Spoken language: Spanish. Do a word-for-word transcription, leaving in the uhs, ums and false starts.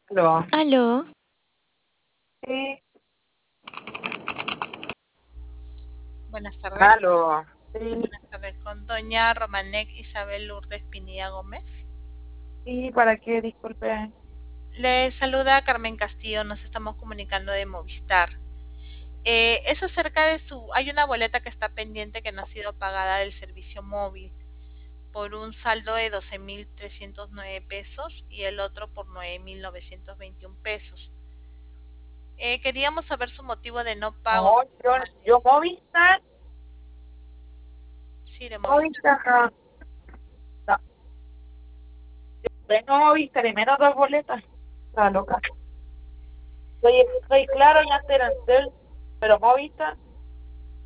Aló. Aló, Sí, Buenas tardes. aló. Sí, Buenas tardes. Con doña Romanek Isabel Lourdes Pinilla Gómez. sí, ¿para qué? Disculpe. Le saluda Carmen Castillo. Nos estamos comunicando de Movistar. Eh, es acerca de su... Hay una boleta que está pendiente que no ha sido pagada del servicio móvil por un saldo de doce mil trescientos nueve pesos y el otro por nueve mil novecientos veintiún pesos. Eh, queríamos saber su motivo de no pago. No, yo, yo Movistar, Sí, de Movistar. Movistar, no, no, tengo Movistar y menos dos boletas. Está loca. Soy, soy claro, ya Antel, pero Movistar.